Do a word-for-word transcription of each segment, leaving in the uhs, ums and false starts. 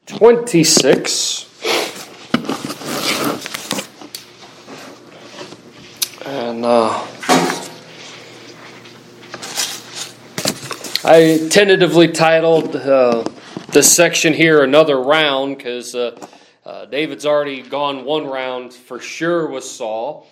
twenty-six. And uh, I tentatively titled uh, this section here Another Round because uh, uh, David's already gone one round for sure with Saul.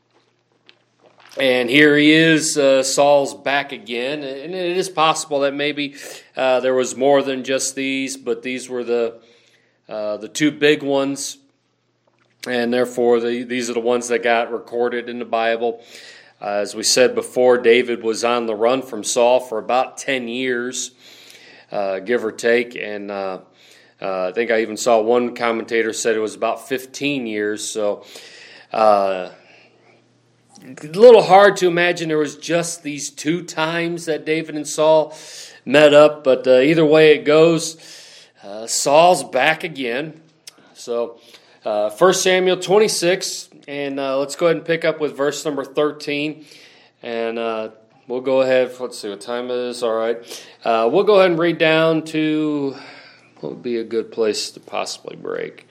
And here he is, uh, Saul's back again. And it is possible that maybe uh, there was more than just these, but these were the uh, the two big ones. And therefore, the, these are the ones that got recorded in the Bible. Uh, as we said before, David was on the run from Saul for about ten years, uh, give or take. And uh, uh, I think I even saw one commentator said it was about fifteen years. So uh, a little hard to imagine there was just these two times that David and Saul met up. But uh, either way it goes, uh, Saul's back again. So Uh, First Samuel twenty-six, and uh, let's go ahead and pick up with verse number thirteen, and uh, we'll go ahead, let's see what time it is, all right. Uh, we'll go ahead and read down to, what would be a good place to possibly break?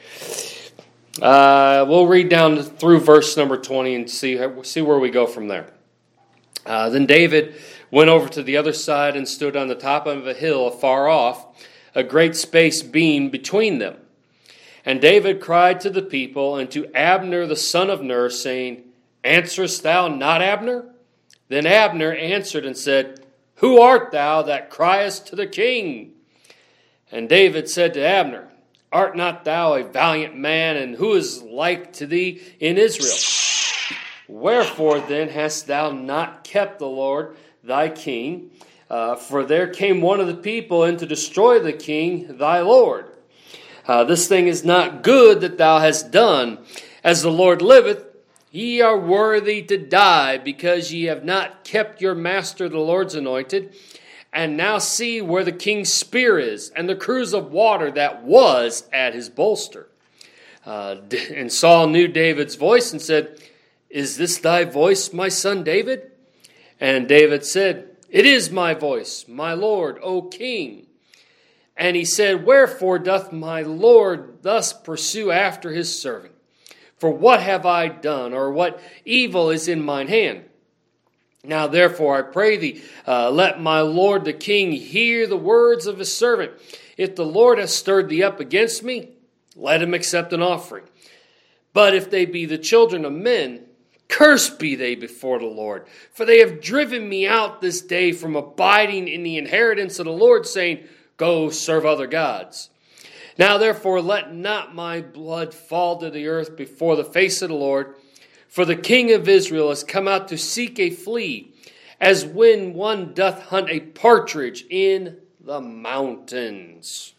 Uh, we'll read down through verse number twenty and see, see where we go from there. Uh, then David went over to the other side and stood on the top of a hill afar off, a great space being between them. And David cried to the people and to Abner the son of Ner, saying, Answerest thou not, Abner? Then Abner answered and said, Who art thou that criest to the king? And David said to Abner, Art not thou a valiant man, and who is like to thee in Israel? Wherefore then hast thou not kept the Lord thy king? Uh, for there came one of the people in to destroy the king thy Lord. Uh, this thing is not good that thou hast done. As the Lord liveth, ye are worthy to die, because ye have not kept your master the Lord's anointed. And now see where the king's spear is, and the cruse of water that was at his bolster. Uh, and Saul knew David's voice and said, Is this thy voice, my son David? And David said, It is my voice, my Lord, O king. And he said, Wherefore doth my Lord thus pursue after his servant? For what have I done, or what evil is in mine hand? Now therefore I pray thee, uh, let my Lord the king hear the words of his servant. If the Lord hath stirred thee up against me, let him accept an offering. But if they be the children of men, cursed be they before the Lord. For they have driven me out this day from abiding in the inheritance of the Lord, saying, Go serve other gods. Now therefore let not my blood fall to the earth before the face of the Lord. For the king of Israel has come out to seek a flea, as when one doth hunt a partridge in the mountains.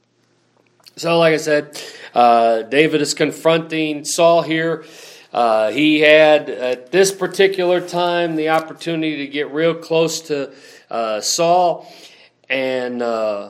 So like I said, uh, David is confronting Saul here. Uh, he had, at this particular time, the opportunity to get real close to uh, Saul. And uh,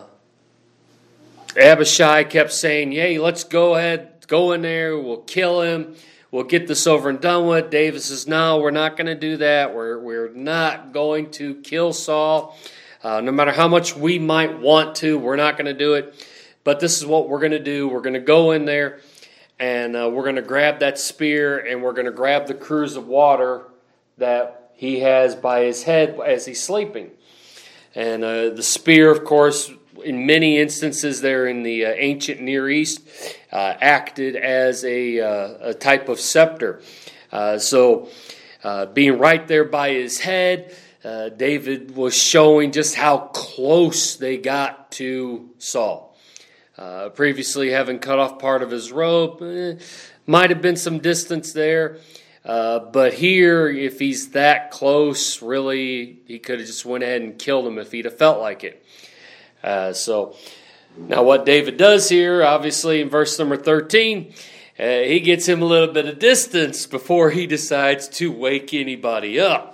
Abishai kept saying, Yay, let's go ahead, go in there, we'll kill him, we'll get this over and done with. David says, no, we're not going to do that. We're, we're not going to kill Saul. Uh, no matter how much we might want to, we're not going to do it. But this is what we're going to do. We're going to go in there, and uh, we're going to grab that spear, and we're going to grab the cruse of water that he has by his head as he's sleeping. And uh, the spear, of course, in many instances there in the uh, ancient Near East, uh, acted as a, uh, a type of scepter. Uh, so uh, being right there by his head, uh, David was showing just how close they got to Saul. Uh, previously having cut off part of his robe, eh, might have been some distance there. Uh, but here, if he's that close, really, he could have just went ahead and killed him if he'd have felt like it. Uh, so, now what David does here, obviously in verse number thirteen, uh, he gets him a little bit of distance before he decides to wake anybody up.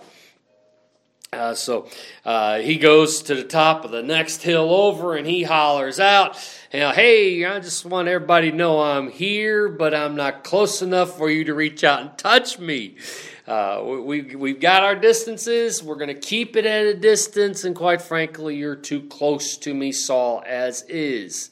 Uh, so uh, he goes to the top of the next hill over and he hollers out, you know, hey, I just want everybody to know I'm here, but I'm not close enough for you to reach out and touch me. Uh, we, we've got our distances. We're going to keep it at a distance. And quite frankly, you're too close to me, Saul, as is.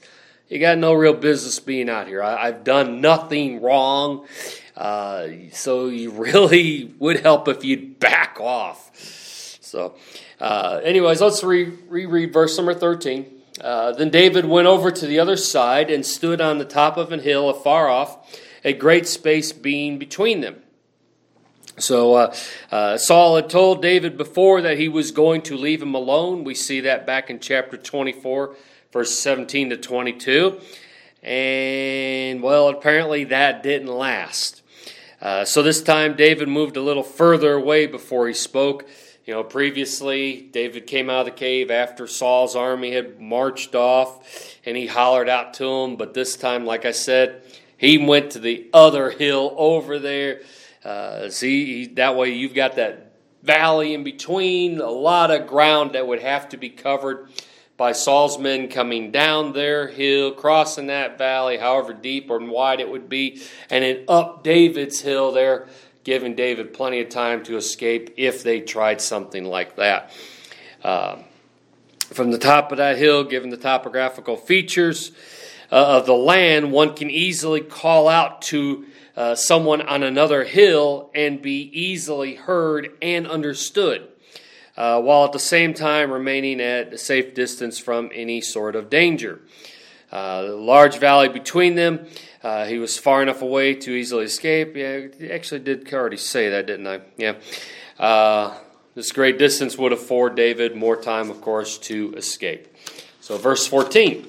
you got no real business being out here. I, I've done nothing wrong. Uh, so you really would help if you'd back off. So, uh, anyways, let's re- reread verse number thirteen. Uh, then David went over to the other side and stood on the top of an hill afar off, a great space being between them. So uh, uh, Saul had told David before that he was going to leave him alone. We see that back in chapter twenty-four, verse seventeen to twenty-two. And, well, apparently that didn't last. Uh, so this time David moved a little further away before he spoke. You know, previously David came out of the cave after Saul's army had marched off, and he hollered out to him. But this time, like I said, he went to the other hill over there. Uh, see, that way you've got that valley in between, a lot of ground that would have to be covered by Saul's men coming down their hill, crossing that valley, however deep or wide it would be, and then up David's hill there, giving David plenty of time to escape if they tried something like that. Uh, from the top of that hill, given the topographical features uh, of the land, one can easily call out to Uh, someone on another hill and be easily heard and understood, uh, while at the same time remaining at a safe distance from any sort of danger. Uh, the large valley between them, uh, he was far enough away to easily escape. Yeah, I actually did already say that, didn't I? Yeah. Uh, this great distance would afford David more time, of course, to escape. So verse fourteen.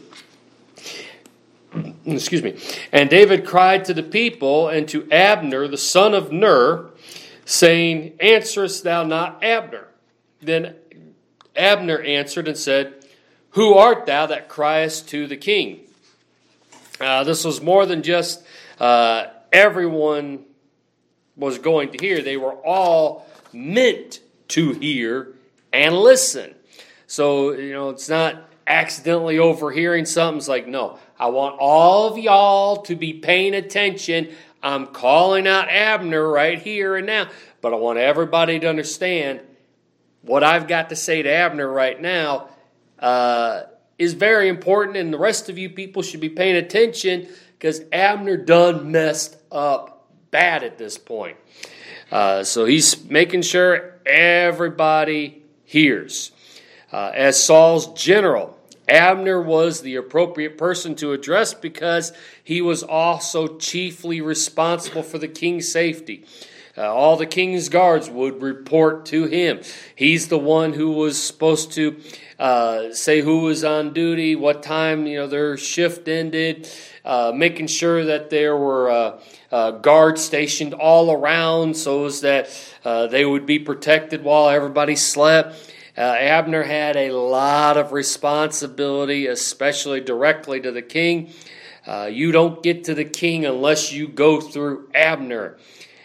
Excuse me. And David cried to the people and to Abner, the son of Ner, saying, Answerest thou not, Abner? Then Abner answered and said, Who art thou that criest to the king? Uh, this was more than just uh, everyone was going to hear. They were all meant to hear and listen. So, you know, it's not accidentally overhearing something. It's like, no, I want all of y'all to be paying attention. I'm calling out Abner right here and now, but I want everybody to understand what I've got to say to Abner right now uh, is very important, and the rest of you people should be paying attention because Abner done messed up bad at this point. Uh, so he's making sure everybody hears. Uh, as Saul's general, Abner was the appropriate person to address because he was also chiefly responsible for the king's safety. Uh, all the king's guards would report to him. He's the one who was supposed to uh, say who was on duty, what time you know their shift ended, uh, making sure that there were uh, uh, guards stationed all around so as that uh, they would be protected while everybody slept. Uh, Abner had a lot of responsibility, especially directly to the king. Uh, you don't get to the king unless you go through Abner.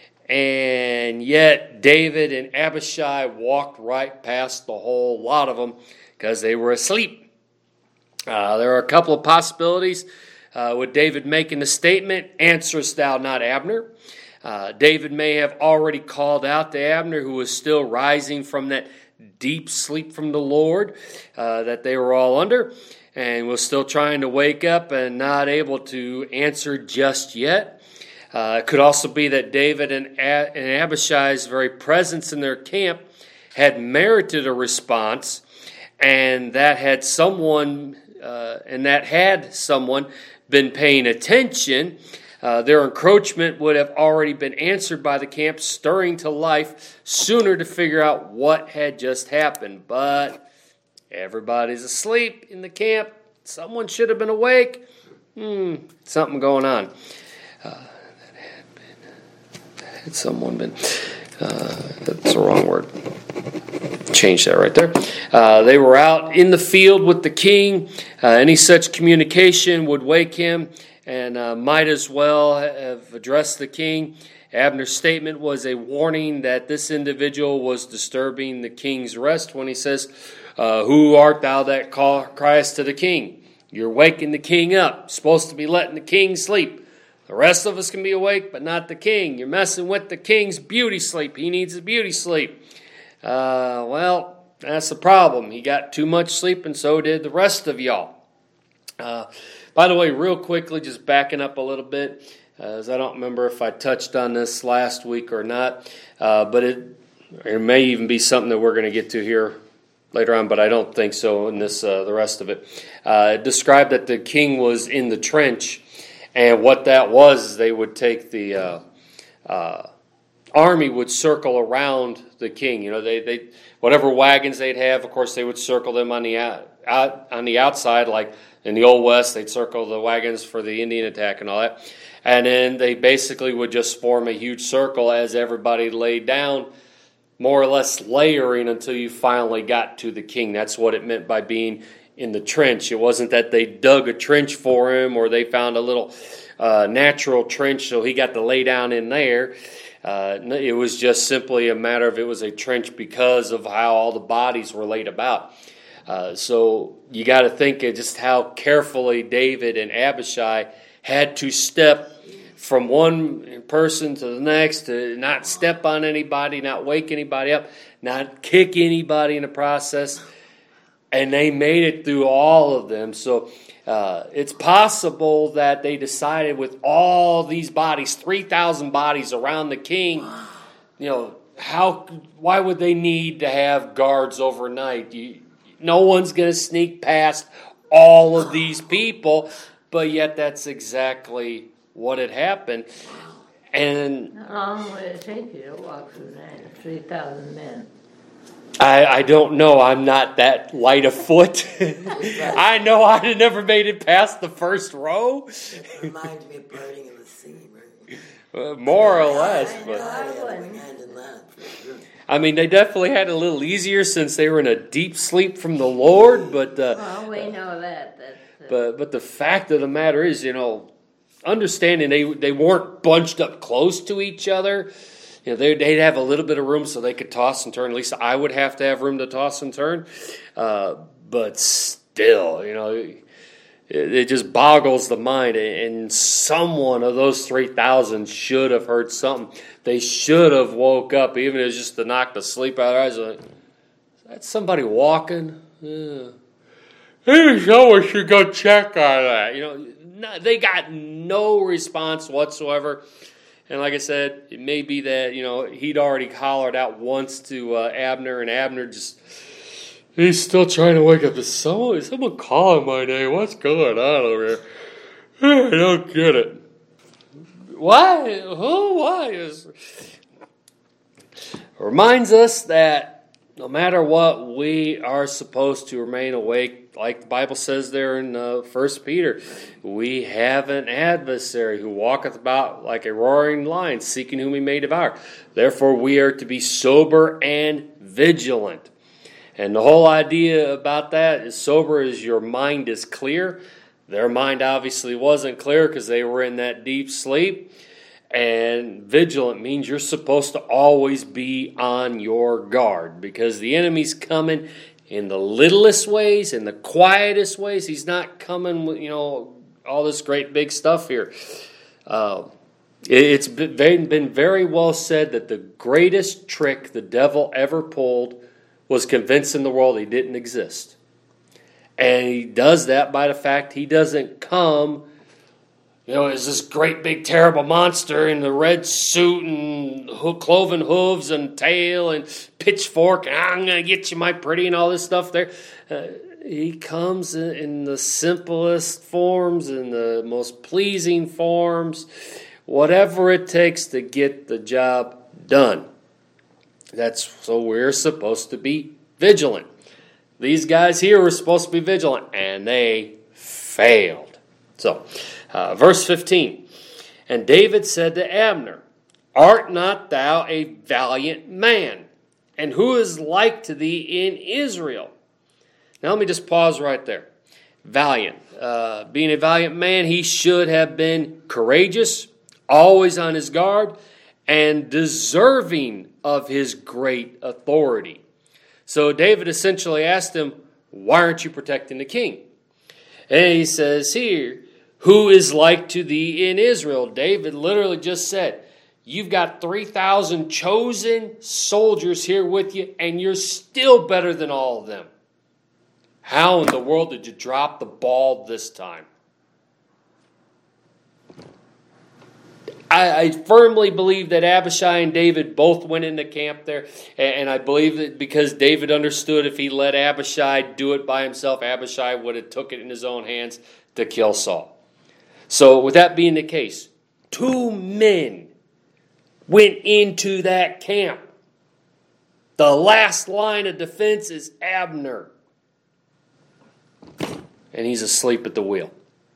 And yet David and Abishai walked right past the whole lot of them because they were asleep. Uh, there are a couple of possibilities uh, with David making the statement, Answerest thou not, Abner? Uh, David may have already called out to Abner, who was still rising from that deep sleep from the Lord uh, that they were all under, and was still trying to wake up and not able to answer just yet. Uh, it could also be that David and, A- and Abishai's very presence in their camp had merited a response, and that had someone uh, and that had someone been paying attention, Uh, their encroachment would have already been answered by the camp, stirring to life sooner to figure out what had just happened. But everybody's asleep in the camp. Someone should have been awake. Hmm, something going on. Uh, that had been, that had someone been, uh, that's the wrong word. Change that right there. Uh, they were out in the field with the king. Uh, any such communication would wake him, and uh, might as well have addressed the king. Abner's statement was a warning that this individual was disturbing the king's rest when he says, uh, Who art thou that call, criest to the king? You're waking the king up. Supposed to be letting the king sleep. The rest of us can be awake, but not the king. You're messing with the king's beauty sleep. He needs a beauty sleep. Uh, well, that's the problem. He got too much sleep, and so did the rest of y'all. Uh, By the way, real quickly, just backing up a little bit, uh, as I don't remember if I touched on this last week or not, uh, but it, it may even be something that we're going to get to here later on, but I don't think so in this uh, the rest of it. Uh, it described that the king was in the trench, and what that was is they would take the uh, uh, army would circle around the king. You know, they they whatever wagons they'd have, of course, they would circle them on the out, out on the outside, like in the Old West, they'd circle the wagons for the Indian attack and all that. And then they basically would just form a huge circle as everybody laid down, more or less layering until you finally got to the king. That's what it meant by being in the trench. It wasn't that they dug a trench for him or they found a little uh, natural trench so he got to lay down in there. Uh, it was just simply a matter of it was a trench because of how all the bodies were laid about. Uh, so you got to think of just how carefully David and Abishai had to step from one person to the next, to not step on anybody, not wake anybody up, not kick anybody in the process. And they made it through all of them. So uh, it's possible that they decided with all these bodies, three thousand bodies around the king, you know, how? Why would they need to have guards overnight? You, no one's going to sneak past all of these people, but yet that's exactly what had happened. And how long would it take you to walk through that? three thousand men. I, I don't know. I'm not that light of foot. I know I'd have never made it past the first row. It reminds me of parting of the sea, right? Uh, more or less. I, But I, I had my hand in that, for sure. I mean, they definitely had it a little easier since they were in a deep sleep from the Lord. But uh, Well, we know that. That's, uh, but but the fact of the matter is, you know, understanding they they weren't bunched up close to each other. You know, they'd, they'd have a little bit of room so they could toss and turn. At least I would have to have room to toss and turn. Uh, but still, you know, it, it just boggles the mind. And someone of those three thousand should have heard something. They should have woke up, even if it was just to knock the sleep out of their eyes. Like, is that somebody walking? Yeah. Maybe someone should go check on that. You know, no, they got no response whatsoever. And like I said, it may be that, you know, he'd already hollered out once to uh, Abner, and Abner just, he's still trying to wake up. Is someone, is someone calling my name? What's going on over here? I don't get it. Why? Who? Why? Is reminds us that no matter what, we are supposed to remain awake. Like the Bible says there in uh, First Peter, we have an adversary who walketh about like a roaring lion, seeking whom he may devour. Therefore, we are to be sober and vigilant. And the whole idea about that is sober is your mind is clear. Their mind obviously wasn't clear because they were in that deep sleep. And vigilant means you're supposed to always be on your guard because the enemy's coming in the littlest ways, in the quietest ways. He's not coming with, you know, all this great big stuff here. Uh, it's been, been very well said that the greatest trick the devil ever pulled was convincing the world he didn't exist. And he does that by the fact he doesn't come, you know, as this great big terrible monster in the red suit and ho- cloven hooves and tail and pitchfork, and I'm going to get you, my pretty, and all this stuff there. Uh, he comes in, in the simplest forms, in the most pleasing forms, whatever it takes to get the job done. That's so we're supposed to be vigilant. These guys here were supposed to be vigilant, and they failed. So, uh, verse fifteen. And David said to Abner, Art not thou a valiant man? And who is like to thee in Israel? Now let me just pause right there. Valiant. Uh, being a valiant man, he should have been courageous, always on his guard, and deserving of his great authority. So David essentially asked him, why aren't you protecting the king? And he says here, who is like to thee in Israel? David literally just said, you've got three thousand chosen soldiers here with you, and you're still better than all of them. How in the world did you drop the ball this time? I, I firmly believe that Abishai and David both went into camp there. And, and I believe that because David understood if he let Abishai do it by himself, Abishai would have took it in his own hands to kill Saul. So with that being the case, two men went into that camp. The last line of defense is Abner. And he's asleep at the wheel.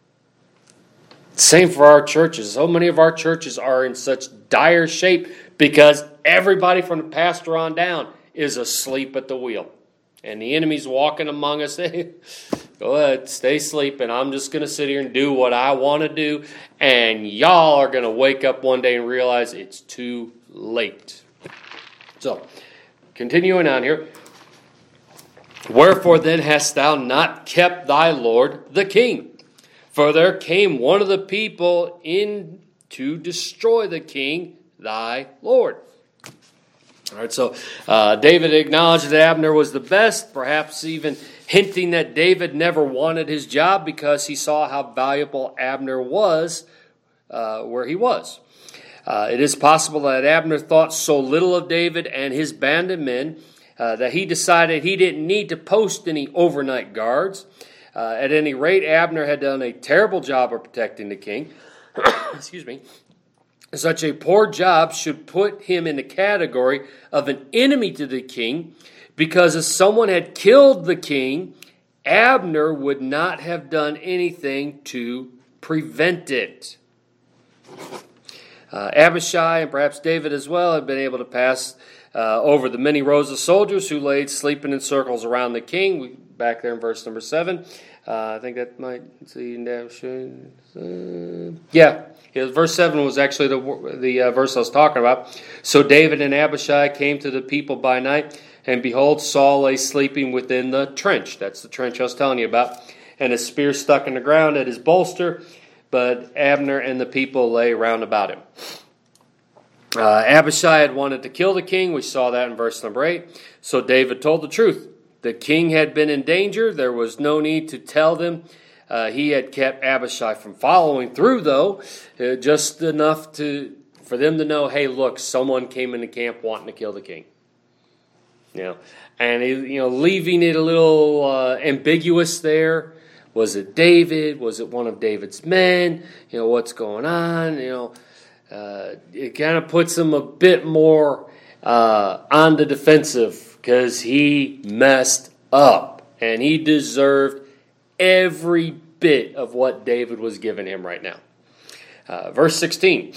Same for our churches. So many of our churches are in such dire shape because everybody from the pastor on down is asleep at the wheel. And the enemy's walking among us. Go ahead, stay sleeping. I'm just going to sit here and do what I want to do. And y'all are going to wake up one day and realize it's too late. So, continuing on here. Wherefore then hast thou not kept thy Lord the king? For there came one of the people in to destroy the king, thy Lord. All right, so uh, David acknowledged that Abner was the best, perhaps even hinting that David never wanted his job because he saw how valuable Abner was uh, where he was. Uh, it is possible that Abner thought so little of David and his band of men Uh, that he decided he didn't need to post any overnight guards. Uh, at any rate, Abner had done a terrible job of protecting the king. Excuse me. Such a poor job should put him in the category of an enemy to the king, because if someone had killed the king, Abner would not have done anything to prevent it. Uh, Abishai and perhaps David as well had been able to pass uh, over the many rows of soldiers who laid sleeping in circles around the king. We, back there in verse number seven. Uh, I think that might see. Uh, yeah, yeah, verse seven was actually the the uh, verse I was talking about. So David and Abishai came to the people by night, and behold, Saul lay sleeping within the trench. That's the trench I was telling you about, and his spear stuck in the ground at his bolster. But Abner and the people lay round about him. Uh, Abishai had wanted to kill the king. We saw that in verse number eight. So David told the truth. The king had been in danger. There was no need to tell them. Uh, he had kept Abishai from following through, though, uh, just enough to for them to know, hey, look, someone came into camp wanting to kill the king. You know, and you know, leaving it a little uh, ambiguous there. Was it David? Was it one of David's men? You know, what's going on? You know, uh, it kind of puts him a bit more uh, on the defensive because he messed up. And he deserved every bit of what David was giving him right now. Uh, verse sixteen.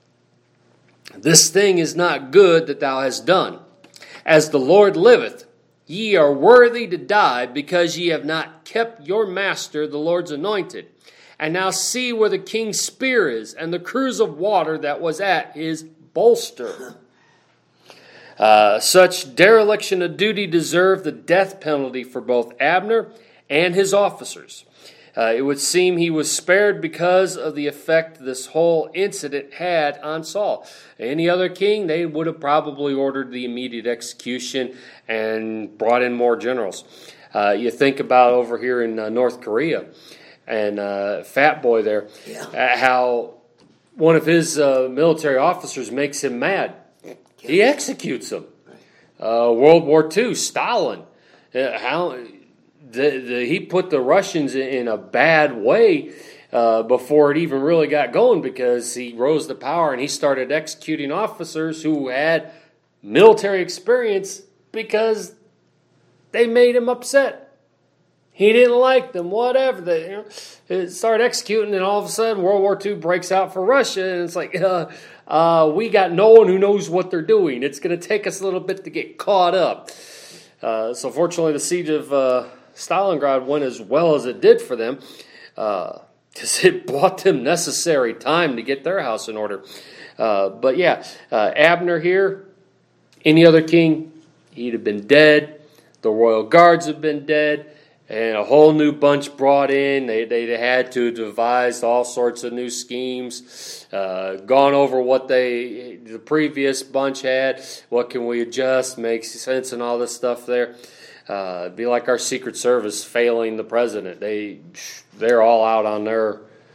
This thing is not good that thou hast done. As the Lord liveth, ye are worthy to die, because ye have not kept your master, the Lord's anointed. And now see where the king's spear is, and the cruse of water that was at his bolster. Uh, such dereliction of duty deserved the death penalty for both Abner and his officers. Uh, it would seem he was spared because of the effect this whole incident had on Saul. Any other king, they would have probably ordered the immediate execution and brought in more generals. Uh, you think about over here in uh, North Korea and uh, Fat Boy there, yeah. uh, how one of his uh, military officers makes him mad. He executes him. Uh, World War Two, Stalin. Uh, how... The, the, he put the Russians in, in a bad way uh, before it even really got going, because he rose to power and he started executing officers who had military experience because they made him upset. He didn't like them, whatever. They you know, started executing, and all of a sudden World War Two breaks out for Russia, and it's like, uh, uh, we got no one who knows what they're doing. It's going to take us a little bit to get caught up. Uh, so fortunately, the siege of... Uh, Stalingrad went as well as it did for them, because uh, it bought them necessary time to get their house in order. Uh, but yeah, uh, Abner here, any other king, he'd have been dead. The royal guards have been dead, and a whole new bunch brought in. They they had to devise all sorts of new schemes, uh, gone over what they the previous bunch had. What can we adjust? Make sense and all this stuff there. Uh, it'd be like our Secret Service failing the president. They, they're all out on their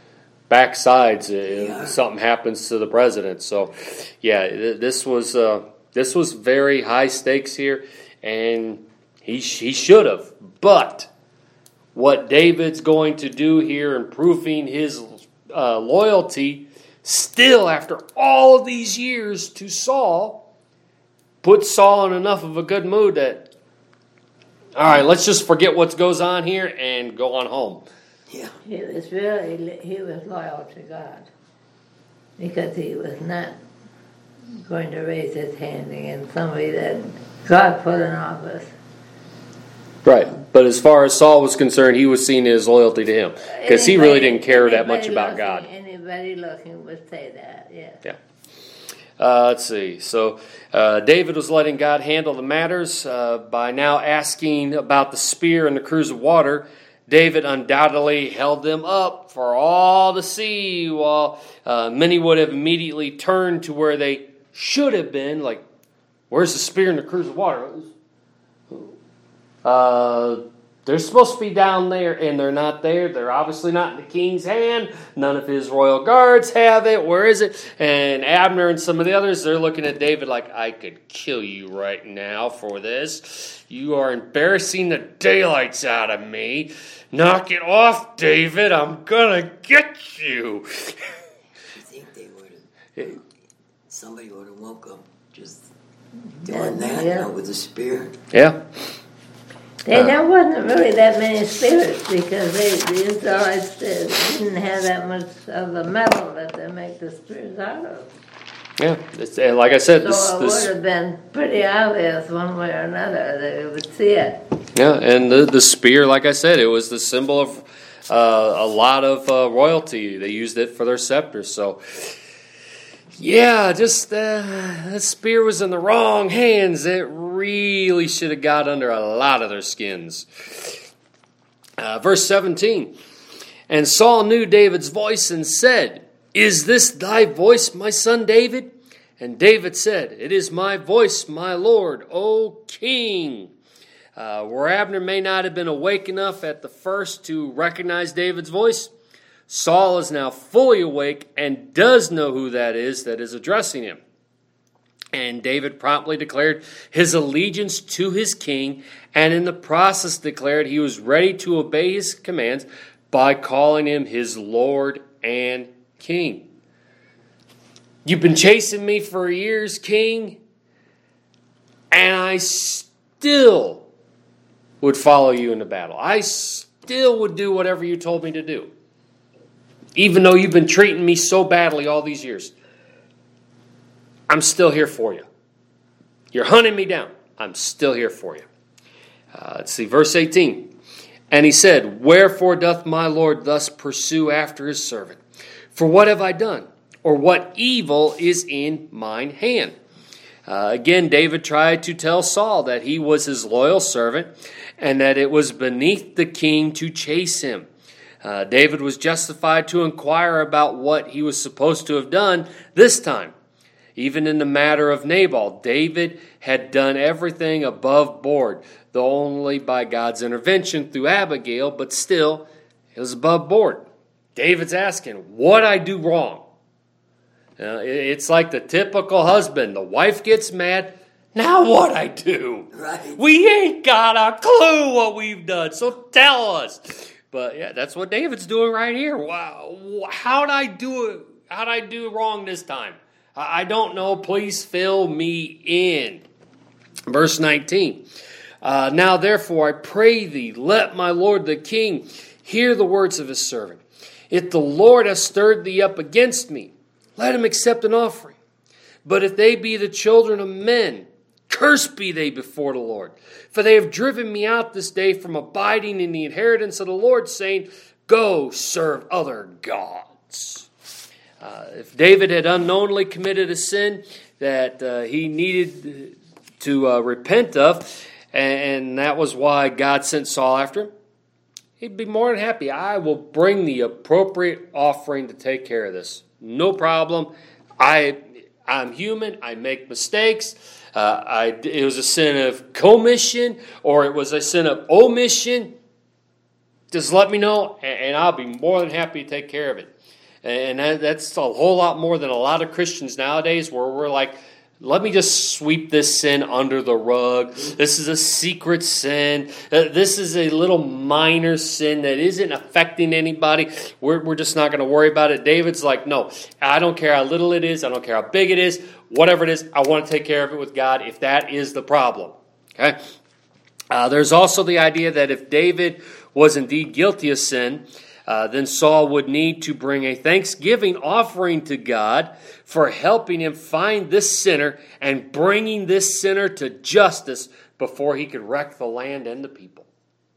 backsides if Yeah. something happens to the president. So, yeah, th- this was uh, this was very high stakes here, and he sh- he should have. But what David's going to do here in proving his uh, loyalty, still after all of these years to Saul, put Saul in enough of a good mood that, all right, let's just forget what goes on here and go on home. Yeah. He was really, he was loyal to God because he was not going to raise his hand against somebody that God put in office. Right. But as far as Saul was concerned, he was seeing his loyalty to him because he really didn't care that much Anybody about looking- God. Anybody looking would say that, yes. Yeah. Uh, let's see. So uh, David was letting God handle the matters uh, by now asking about the spear and the cruse of water. David undoubtedly held them up for all to see, while uh, many would have immediately turned to where they should have been, like, where's the spear and the cruse of water? Uh, they're supposed to be down there, and they're not there. They're obviously not in the king's hand. None of his royal guards have it. Where is it? And Abner and some of the others, they're looking at David like, I could kill you right now for this. You are embarrassing the daylights out of me. Knock it off, David. I'm going to get you. You think they would have, somebody would have woke up just doing that, you Yeah. know, with a spear? Yeah. And there wasn't really that many spirits because they, the Israelites did- didn't have that much of the metal that they make the spears out of. Yeah. It's, and like I said, this, So it this would have been pretty obvious one way or another that you would see it. Yeah, and the, the spear, like I said, it was the symbol of uh, a lot of uh, royalty. They used it for their scepters. So, yeah, just uh, that spear was in the wrong hands. It really should have got under a lot of their skins. Uh, verse seventeen. And Saul knew David's voice and said, Is this thy voice, my son David? And David said, It is my voice, my Lord, O King. Uh, where Abner may not have been awake enough at the first to recognize David's voice, Saul is now fully awake and does know who that is that is addressing him. And David promptly declared his allegiance to his king, and in the process declared he was ready to obey his commands by calling him his Lord and King. You've been chasing me for years, King, and I still would follow you into battle. I still would do whatever you told me to do. Even though you've been treating me so badly all these years. I'm still here for you. You're hunting me down. I'm still here for you. Uh, let's see, verse eighteen. And he said, Wherefore doth my Lord thus pursue after his servant? For what have I done? Or what evil is in mine hand? Uh, again, David tried to tell Saul that he was his loyal servant and that it was beneath the king to chase him. Uh, David was justified to inquire about what he was supposed to have done this time. Even in the matter of Nabal, David had done everything above board, though only by God's intervention through Abigail, but still, it was above board. David's asking, what'd I do wrong? Uh, it's like the typical husband. The wife gets mad. Now what I do? Right. We ain't got a clue what we've done, so tell us. But yeah, that's what David's doing right here. Wow, how'd I do it? How'd I do wrong this time? I don't know. Please fill me in. Verse nineteen. Uh, now therefore I pray thee, let my lord the king hear the words of his servant. If the Lord hath stirred thee up against me, let him accept an offering. But if they be the children of men, cursed be they before the Lord. For they have driven me out this day from abiding in the inheritance of the Lord, saying, Go serve other gods. Uh, if David had unknowingly committed a sin that uh, he needed to uh, repent of, and that was why God sent Saul after him, he'd be more than happy. I will bring the appropriate offering to take care of this. No problem. I, I'm human. I make mistakes. Uh, I, it was a sin of commission or it was a sin of omission. Just let me know, and, and I'll be more than happy to take care of it. And that, that's a whole lot more than a lot of Christians nowadays, where we're like, let me just sweep this sin under the rug. This is a secret sin. Uh, this is a little minor sin that isn't affecting anybody. We're, we're just not going to worry about it. David's like, no, I don't care how little it is. I don't care how big it is. Whatever it is, I want to take care of it with God if that is the problem. Okay. Uh, there's also the idea that if David was indeed guilty of sin, Uh, then Saul would need to bring a thanksgiving offering to God for helping him find this sinner and bringing this sinner to justice before he could wreck the land and the people.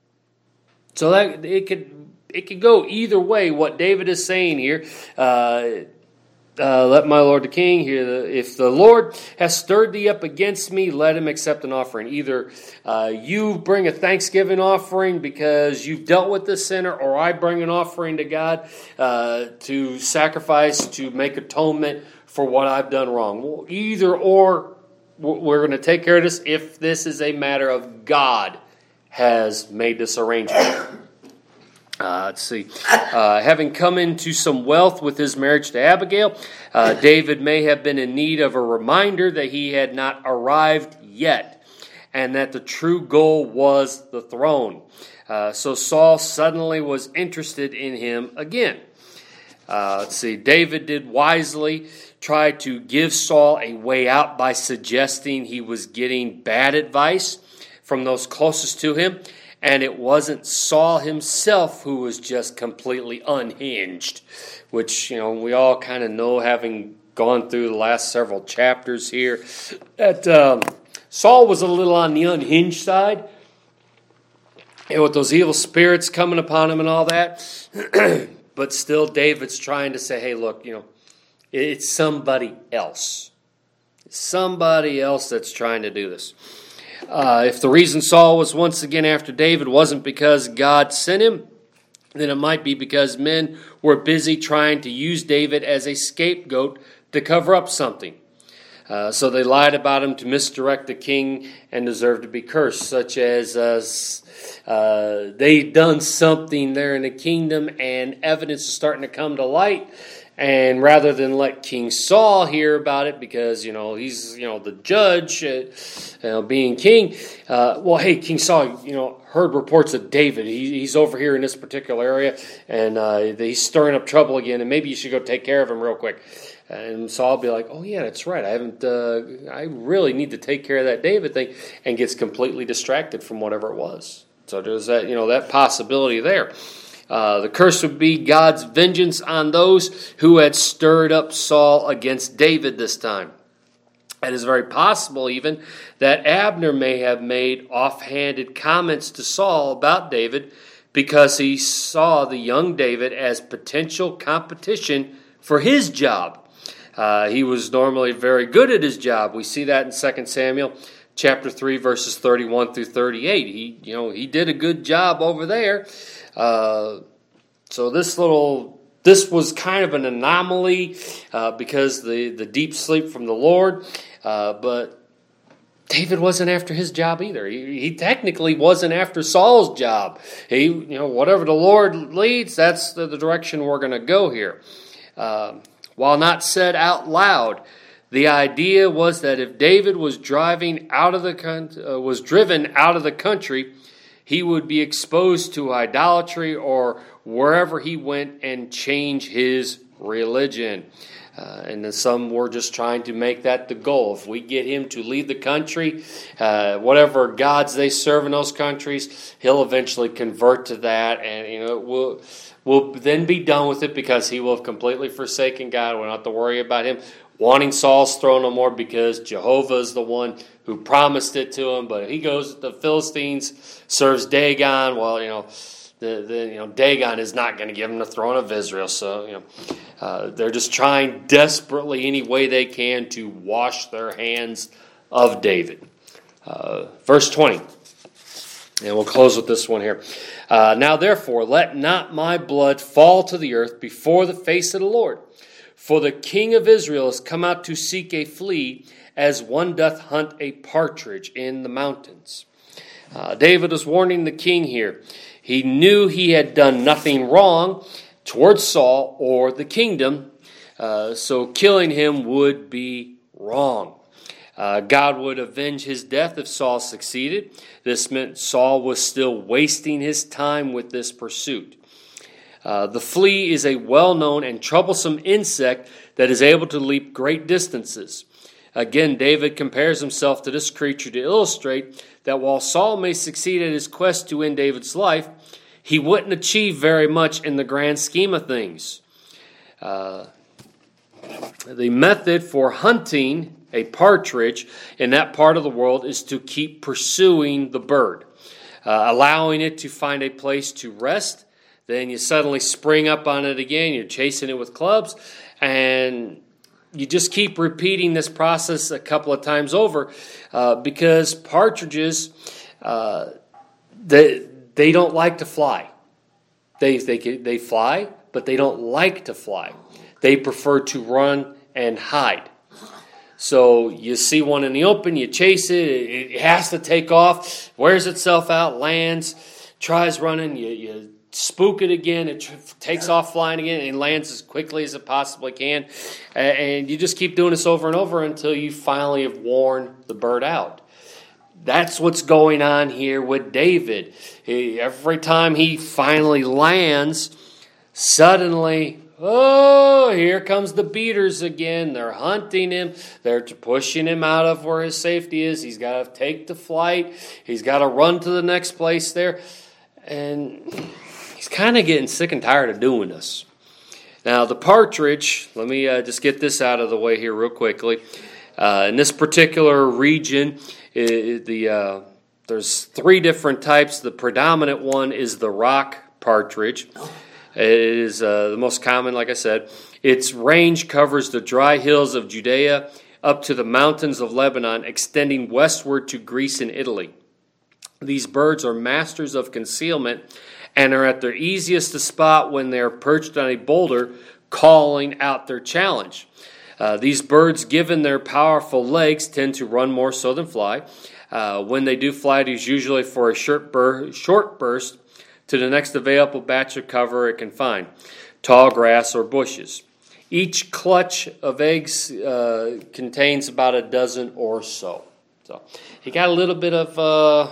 So that it could it could go either way. What David is saying here, uh, uh, let my lord the king hear. The, if the Lord has stirred thee up against me, let him accept an offering. Either uh, you bring a thanksgiving offering because you've dealt with this sinner, or I bring an offering to God uh, to sacrifice, to make atonement for what I've done wrong. Well, either or, we're going to take care of this if this is a matter of God has made this arrangement. Uh, let's see. Uh, having come into some wealth with his marriage to Abigail, uh, David may have been in need of a reminder that he had not arrived yet, and that the true goal was the throne. Uh, so Saul suddenly was interested in him again. Uh, let's see. David did wisely try to give Saul a way out by suggesting he was getting bad advice from those closest to him. And it wasn't Saul himself who was just completely unhinged, which, you know, we all kind of know, having gone through the last several chapters here, that um, Saul was a little on the unhinged side. And with those evil spirits coming upon him and all that. But still, David's trying to say, hey, look, you know, it's somebody else. It's somebody else that's trying to do this. Uh, if the reason Saul was once again after David wasn't because God sent him, then it might be because men were busy trying to use David as a scapegoat to cover up something. Uh, so they lied about him to misdirect the king and deserve to be cursed, such as uh, uh, they'd done something there in the kingdom and evidence is starting to come to light. And rather than let King Saul hear about it, because, you know, he's, you know, the judge, uh, you know, being king, uh, well, hey, King Saul, you know, heard reports of David. He, he's over here in this particular area, and uh, he's stirring up trouble again, and maybe you should go take care of him real quick. And Saul will be like, oh, yeah, that's right. I haven't, uh, I really need to take care of that David thing, and gets completely distracted from whatever it was. So there's that, you know, that possibility there. Uh, the curse would be God's vengeance on those who had stirred up Saul against David this time. It is very possible even that Abner may have made offhanded comments to Saul about David because he saw the young David as potential competition for his job. Uh, he was normally very good at his job. We see that in Second Samuel chapter three, verses thirty-one through thirty-eight. He, you know, he did a good job over there. Uh, so this little, this was kind of an anomaly uh, because the, the deep sleep from the Lord. Uh, but David wasn't after his job either. He, he technically wasn't after Saul's job. He, you know, whatever the Lord leads, that's the, the direction we're going to go here. Uh, while not said out loud, the idea was that if David was driving out of the uh, was driven out of the country, he would be exposed to idolatry or wherever he went and change his religion. Uh, and then some were just trying to make that the goal. If we get him to leave the country, uh, whatever gods they serve in those countries, he'll eventually convert to that, and you know we'll we'll then be done with it because he will have completely forsaken God. We don't have to worry about him wanting Saul's throne no more because Jehovah is the one who promised it to him. But if he goes to the Philistines, serves Dagon, well, you know, the, the you know Dagon is not going to give him the throne of Israel. So you know, uh, they're just trying desperately any way they can to wash their hands of David. Uh, verse twenty, and we'll close with this one here. Uh, now therefore, let not my blood fall to the earth before the face of the Lord. For the king of Israel has come out to seek a flea, as one doth hunt a partridge in the mountains. Uh, David is warning the king here. He knew he had done nothing wrong towards Saul or the kingdom, uh, so killing him would be wrong. Uh, God would avenge his death if Saul succeeded. This meant Saul was still wasting his time with this pursuit. Uh, the flea is a well-known and troublesome insect that is able to leap great distances. Again, David compares himself to this creature to illustrate that while Saul may succeed at his quest to end David's life, he wouldn't achieve very much in the grand scheme of things. Uh, the method for hunting a partridge in that part of the world is to keep pursuing the bird, uh, allowing it to find a place to rest. Then you suddenly spring up on it again. You're chasing it with clubs, and you just keep repeating this process a couple of times over, uh, because partridges, uh, they they don't like to fly. They they they fly, but they don't like to fly. They prefer to run and hide. So you see one in the open, you chase it, it has to take off, wears itself out, lands, tries running, you, you spook it again, it tr- takes off flying again, and lands as quickly as it possibly can. And you just keep doing this over and over until you finally have worn the bird out. That's what's going on here with David. He, every time he finally lands, suddenly, oh, here comes the beaters again. They're hunting him. They're pushing him out of where his safety is. He's got to take the flight. He's got to run to the next place there. And he's kind of getting sick and tired of doing this. Now, the partridge, let me uh, just get this out of the way here real quickly. Uh, in this particular region, it, it, the uh, there's three different types. The predominant one is the rock partridge. It is uh, the most common, like I said. Its range covers the dry hills of Judea up to the mountains of Lebanon, extending westward to Greece and Italy. These birds are masters of concealment and are at their easiest to spot when they are perched on a boulder, calling out their challenge. Uh, these birds, given their powerful legs, tend to run more so than fly. Uh, when they do fly, it is usually for a short, bur- short burst to the next available batch of cover it can find, tall grass or bushes. Each clutch of eggs uh, contains about a dozen or so. So you got a little bit of uh,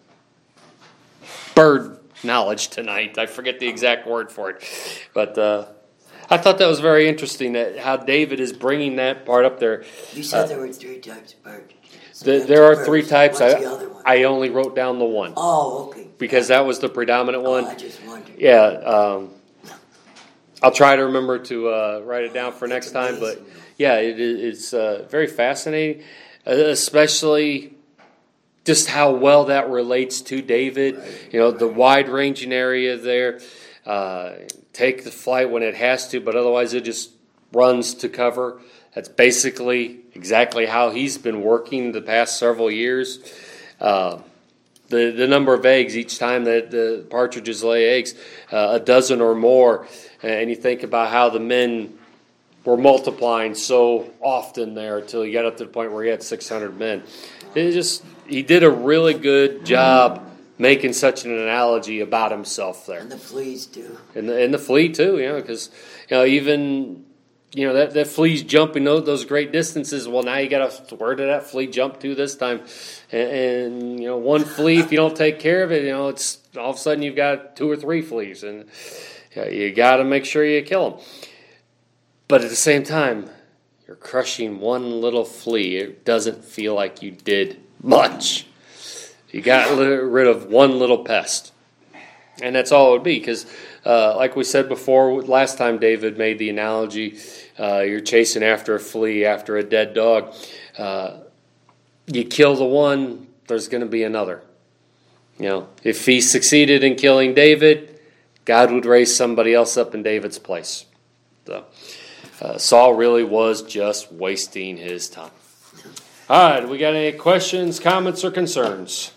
bird knowledge tonight. I forget the exact word for it, but uh, I thought that was very interesting that how David is bringing that part up there. You said uh, there were three types of birds. So the, there are birds. three types. What's I, the other one? I only wrote down the one. Oh, okay. Because that was the predominant one. Oh, I just wondered. Yeah, um, I'll try to remember to uh, write it down for next time. But yeah, it, it's uh, very fascinating, uh, especially just how well that relates to David. Right. You know, the wide-ranging area there. Uh, take the flight when it has to, but otherwise it just runs to cover. That's basically exactly how he's been working the past several years. Uh, The the number of eggs each time that the partridges lay eggs, uh, a dozen or more. And you think about how the men were multiplying so often there until he got up to the point where he had six hundred men. It just he did a really good job making such an analogy about himself there. And the fleas too. And the, and the flea too, you know, because you know even. You know, that, that flea's jumping those, those great distances. Well, now you got to, where did that flea jump to this time? And, and, you know, one flea, if you don't take care of it, you know, it's all of a sudden you've got two or three fleas. And you, know, you got to make sure you kill them. But at the same time, you're crushing one little flea. It doesn't feel like you did much. You got rid of one little pest. And that's all it would be, because uh, like we said before, last time David made the analogy, uh, you're chasing after a flea, after a dead dog. Uh, you kill the one, there's going to be another. You know, if he succeeded in killing David, God would raise somebody else up in David's place. So uh, Saul really was just wasting his time. All right, we got any questions, comments, or concerns?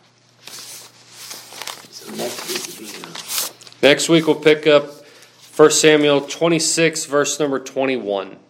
Next week, we go. Next week we'll pick up First Samuel twenty-six, verse number twenty-one.